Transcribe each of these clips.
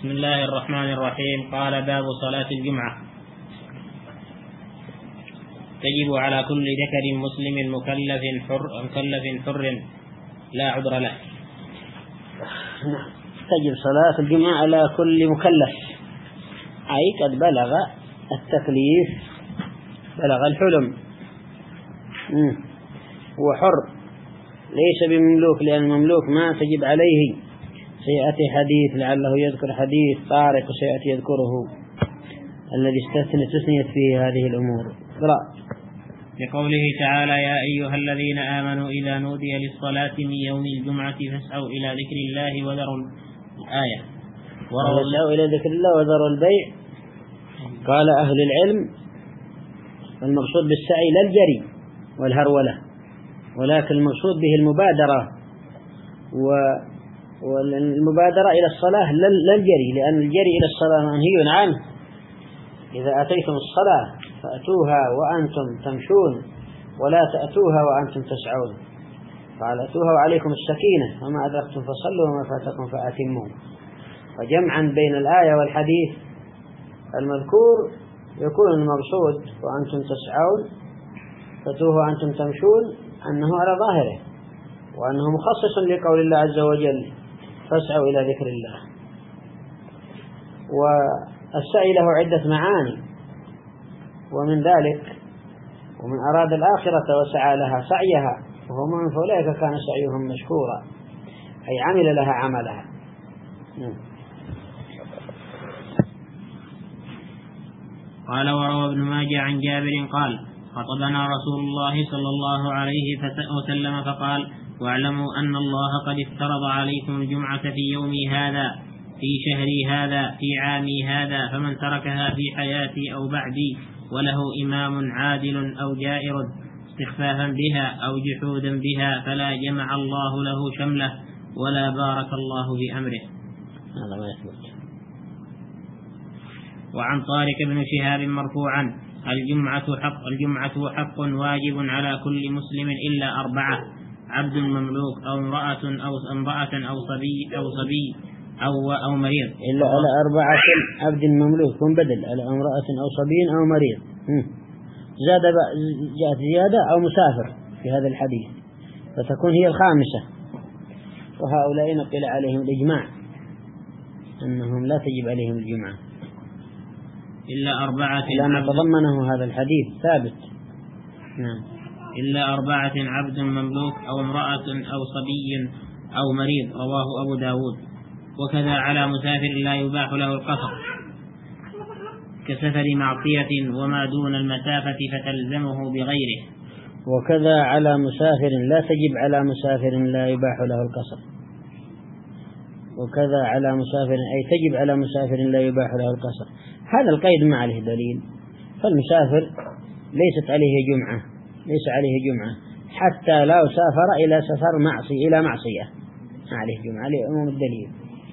بسم الله الرحمن الرحيم. قال باب صلاة الجمعة. تجب على كل ذكر مسلم مكلف حر لا عذر له. تجب صلاة الجمعة على كل مكلف، أي قد بلغ التكليف، بلغ الحلم، وحر ليس بمملوك، لأن المملوك ما تجب عليه. سيأتي حديث لعله يذكر حديث طارق سيأتي يذكره الذي تثنيت فيه هذه الأمور. لقوله تعالى: يا أيها الذين آمنوا إذا نودي للصلاة من يوم الجمعة فاسعوا إلى ذكر الله وذروا الآية. واسعوا إلى ذكر الله وذروا البيع. قال أهل العلم المقصود بالسعي لا الجري والهرولة، ولكن المقصود به المبادرة، والمبادرة إلى الصلاة لا الجري، لأن الجري إلى الصلاة منهي عنه. إذا أتيتم الصلاة فأتوها وأنتم تمشون، ولا تأتوها وأنتم تسعون. قال أتوها وعليكم السكينة، وما أدركتم فصلوا وما فاتكم فأتموا. فجمعا بين الآية والحديث المذكور يكون المقصود وأنتم تسعون فأتوها وأنتم تمشون أنه على ظاهره، وأنه مخصص لقول الله عز وجل: فاسعوا إلى ذكر الله. والسعي له عدة معاني، ومن ذلك ومن أراد الآخرة وسعى لها سعيها وهو من فأولئك كان سعيهم مشكورا، أي عمل لها عملها. قال: وروى ابن ماجه عن جابر قال: خطبنا رسول الله صلى الله عليه وسلم فقال: واعلموا أن الله قد افترض عليكم الجمعة في يومي هذا، في شهري هذا، في عامي هذا، فمن تركها في حياتي أو بعدي وله إمام عادل أو جائر استخفافا بها أو جحودا بها فلا جمع الله له شمله ولا بارك الله بأمره. هذا ما يثبت. وعن طارق بن شهاب مرفوعا: الجمعة حق واجب على كل مسلم إلا 4: عبد مملوك أو امرأة أو صبي أو مريض. إلا على 4: عبد مملوك بدل على امرأة أو صبي أو مريض. جاءت زيادة أو مسافر في هذا الحديث، فتكون هي الخامسة. وهؤلاء نقل عليهم الإجماع أنهم لا تجب عليهم الجمعة إلا 4: لأن تضمنه هذا الحديث ثابت. إلا 4: عبد مملوك أو امرأة أو صبي أو مريض. رواه أبو داود. وكذا على مسافر لا يباح له القصر كسفر معصية وما دون المسافة فتلزمه بغيره. وكذا على مسافر لا تجب على مسافر لا يباح له القصر. وكذا على مسافر أي تجب على مسافر لا يباح له القصر. هذا القيد ما عليه دليل، فالمسافر ليست عليه جمعة، ليس عليه جمعة حتى لو سافر إلى سفر إلى معصية ما عليه جمعة لعموم الدليل.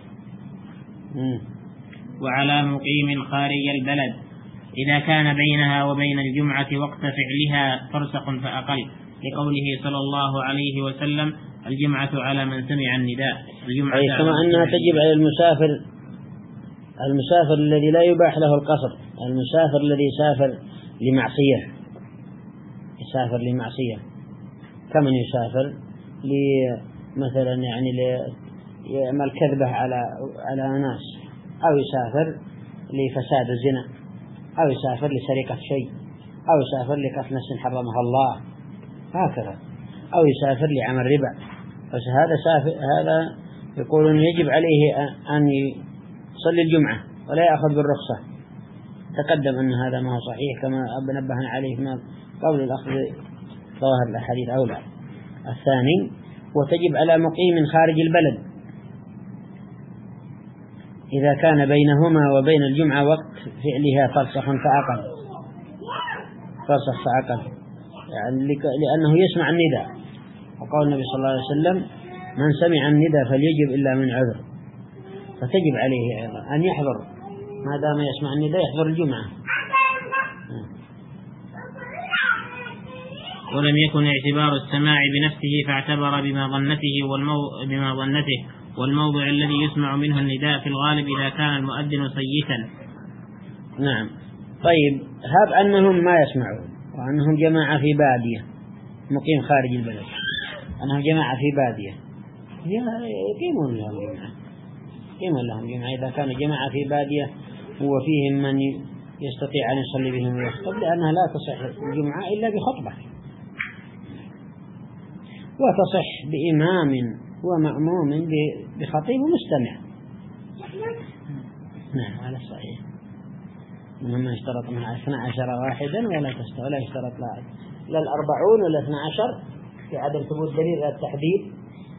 وعلى مقيم خارج البلد إذا كان بينها وبين الجمعة وقت فعلها فرسخ فأقل، لقوله صلى الله عليه وسلم: الجمعة على من سمع النداء. أي كما أنها تجب على المسافر الذي لا يباح له القصر، المسافر الذي يسافر لمعصية، كمن يسافر مثلا ليعمل كذبة على ناس، أو يسافر لفساد الزنا، أو يسافر لسرقة شيء، أو يسافر لقتل نفس حرمها الله، هكذا، أو يسافر لعمل ربا. هذا يقولون يجب عليه أن يصلي الجمعة ولا يأخذ بالرخصة. تقدم أن هذا ما هو صحيح كما نبهنا عليه من قول الأخذ ظواهر الأحاديث أولى. الثاني: وتجب على مقيم خارج البلد إذا كان بينهما وبين الجمعة وقت فعلها فرسخ فأقل، يعني لأنه يسمع النداء، وقال النبي صلى الله عليه وسلم: من سمع النداء فليجب إلا من عذر. فتجب عليه أيضا أن يحضر، ما دام يسمع النداء يحضر الجمعة. ولم يكن اعتبار السماع بنفسه فاعتبر بما ظنته والموضع الذي يسمع منه النداء في الغالب إذا كان المؤذن صيتا. نعم. طيب، هب أنهم ما يسمعون وأنهم جماعة في بادية، مقيم خارج البلد، أنهم جماعة في بادية، يقيمون لهم جماعة إذا كانوا جماعة في بادية وفيهم من يستطيع أن يصلي بهم ويخطب، لأنها لا تصح الجمعة إلا بخطبة، وتصح بإمام ومأموم بخطيب ومستمع. نعم، على الصحيح. منهم من اشترط مع 12 واحدا ولا يشترط لا 40 ولا 12 في عدم ثبوت دليل على التحديد،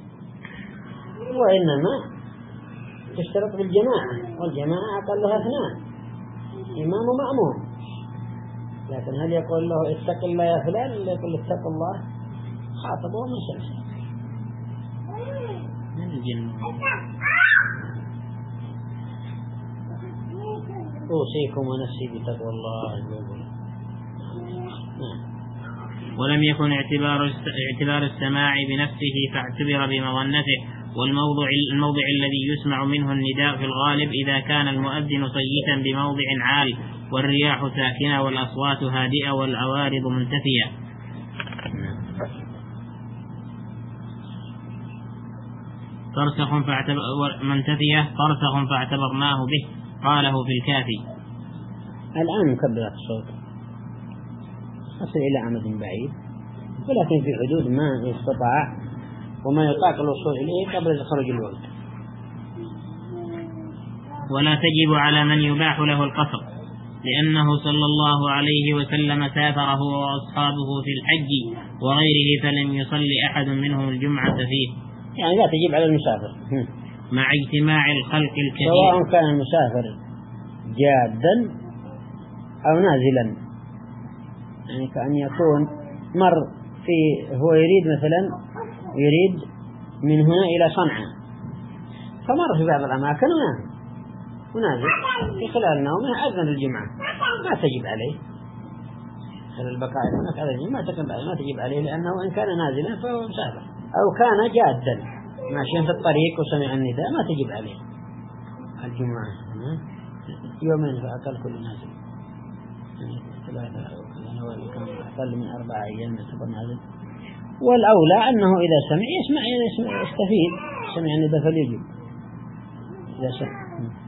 وإنما تشترط بالجماعة، والجماعة أقلها 2، إمام ومأموم. لكن هل يقول له اتق الله يا فلان، ولا يقول اتق الله؟ خاطبه من شمسه من الجن. أوصيكم ونفسي بتقوى الله. ولم يكن اعتبار السماع بنفسه فاعتبر بمظنته. والموضع الذي يسمع منه النداء في الغالب إذا كان المؤذن صيتا بموضع عال والرياح ساكنة والأصوات هادئة والعوارض منتفية. فرسخ فاعتبرناه به، قاله في الكافي. الآن مكبرات الصوت أصل إلى عمد بعيد، ولكن في حدود ما يستطاع وما يطاق الوصول إليه قبل خروج الوقت. ولا تجب على من يباح له القصر، لأنه صلى الله عليه وسلم سافر هو وأصحابه في الحج وغيره فلم يصلي أحد منهم الجمعة فيه. يعني لا تجب على المسافر مع اجتماع الخلق الكثير، سواء كان المسافر جادا أو نازلا. يعني كأن يكون مر هو يريد مثلا من هنا إلى صنعاء، فمر في بعض الأماكن ونازل في خلال نومه أذن الجمعة، ما تجب عليه. خلال البقاء هناك على الجمعة ما تجب عليه، لأنه إن كان نازلا فهو مسافر، أو كان جادا ماشيا في الطريق وسمع النداء ما تجب عليه الجمعة. يومين فأقل كل نازل، 3 كان أقل من 4 أيام يعتبر نازل. والأولى أنه إذا سمع يستفيد، سمع النداء فليجب إذا سمع.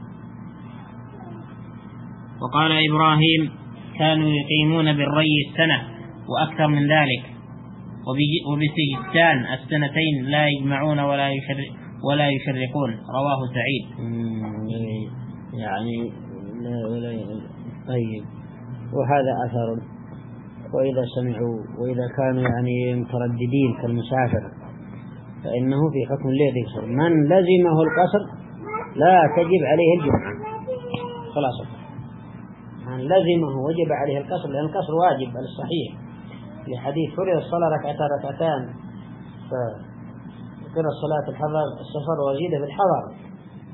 وقال إبراهيم: كانوا يقيمون بالري السنة وأكثر من ذلك، وبسجستان 2 لا يجمعون ولا يشرقون. رواه سعيد. يعني طيب، وهذا أثر. وإذا كانوا يعني مترددين كالمسافر فإنه في حكم الذي يقصر. من لزمه القصر لا تجب عليه الجمعة، خلاص. من لزمه وجب عليه القصر، لأن القصر واجب على الصحيح، لحديث فرض الصلاة ركعتان فقرأ الصلاة السفر وزيد في الحضر.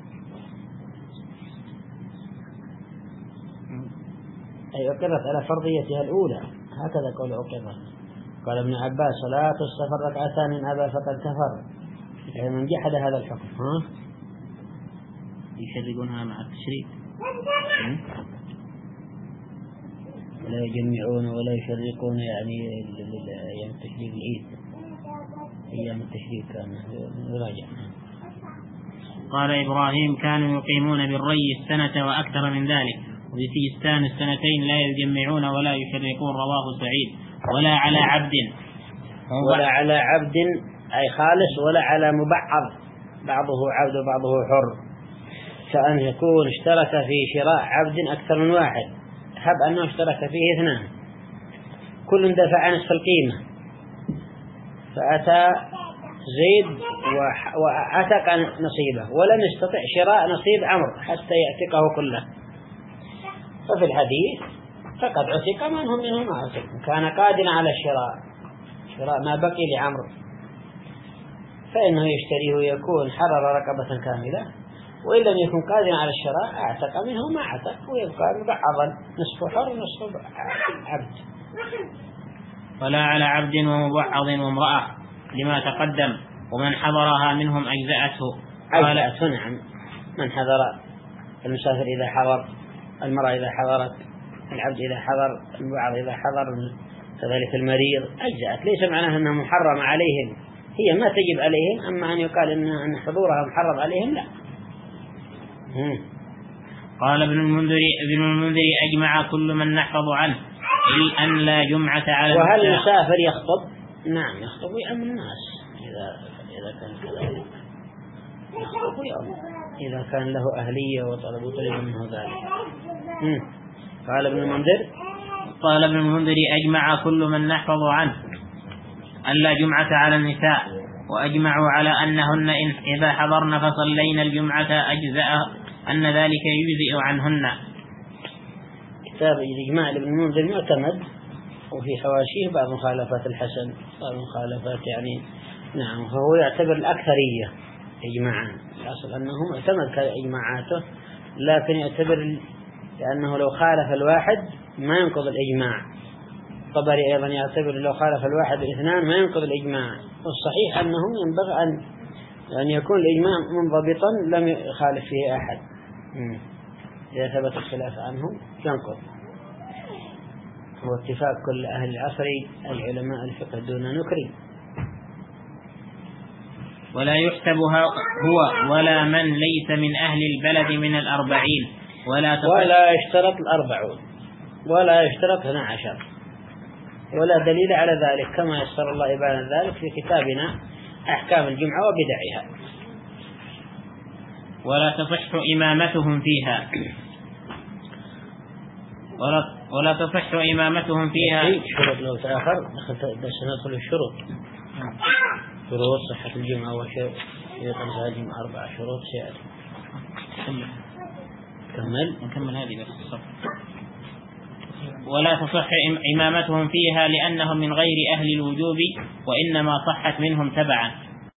أي أقرت على فرضيتها الأولى، هكذا قول أقرت. قال ابن عباس: صلاة السفر 2 إن أبى فقد كفر. يعني من جحد هذا الحكم يشرقونها مع التشريق، ولا يجمعون ولا يشرقون، يعني أيام التشريق العيد، أيام التشريق كان يراجع. قال إبراهيم: كانوا يقيمون بالري السنة وأكثر من ذلك، وبسجستان 2 لا يجمعون ولا يشرقون. رواه سعيد. ولا على عبد أي خالص، ولا على مبعض بعضه عبد وبعضه حر، كأن يكون اشترك في شراء عبد أكثر من واحد، هب أنه اشترك فيه 2 كل دفع نصف القيمة، فأتى زيد وعتق نصيبه ولم يستطع شراء نصيب عمرو حتى يعتقه كله، ففي الحديث فقد عتق منهم ما عتق، كان قادرا على شراء ما بقي لعمرو، فإنه يشتريه ويكون حرر رقبة كاملة، وإن لم يكن قادرا على الشراء اعتق منه ما عتق، ويبقى مبعضا، نصف حر ونصف عبد. ولا على عبد ومبعض وامرأة لما تقدم، ومن حضرها منهم أجزأته. أجزأته نعم. من حضر المسافر إذا حضر، المرأة إذا حضرت، العبد إذا حضر، البعض إذا حضر، كذلك المريض أجزأت. ليس معناها أنها محرم عليهم، هي ما تجب عليهم، أما أن يقال أن حضورها محرم عليهم لا. قال ابن المنذر أجمع كل من نحفظ عنه إلا أن لا جمعة على النساء. وهل المسافر يخطب؟ نعم يخطب ويأم الناس إذا كان كذلك، يخطب ويأم إذا كان له أهلية وطلب منه ذلك. قال ابن المنذر أجمع كل من نحفظ عنه أن لا جمعة على النساء، وأجمعوا على أنهن إذا حضرن فصلين الجمعة أجزاء، أن ذلك يجزئ عنهن. كتاب الإجماع لابن المنذر معتمد، وفي حواشيه بعض مخالفات الحسن، بعض مخالفات يعني نعم، فهو يعتبر الأكثرية إجماعا. الأصل أنه معتمد كإجماعاته، لكن يعتبر لأنه لو خالف الواحد ما ينقض الإجماع. الطبري أيضا يعتبر لو خالف الواحد الاثنان ما ينقض الإجماع. والصحيح أنه ينبغي أن يكون الإجماع منضبطا لم يخالف فيه أحد. إذا ثبت الخلاف عنهم ينقض. هو اتفاق كل أهل العصر العلماء الفقه دون نكري. ولا يحسب هو ولا من ليس من أهل البلد من 40، ولا يشترط 40 ولا يشترط 12، ولا دليل على ذلك، كما يسر الله إبان ذلك في كتابنا أحكام الجمعة وبدعها. ولا تصح إمامتهم فيها ولا تصح إمامتهم فيها. شروط لو تأخر ندخل الشروط. شروط صحة الجمعة وشروط الجمعة 4 شروط سيأتي. نكمل هذه بس. ولا تصح إمامتهم فيها لأنهم من غير أهل الوجوب، وإنما صحت منهم تبعا.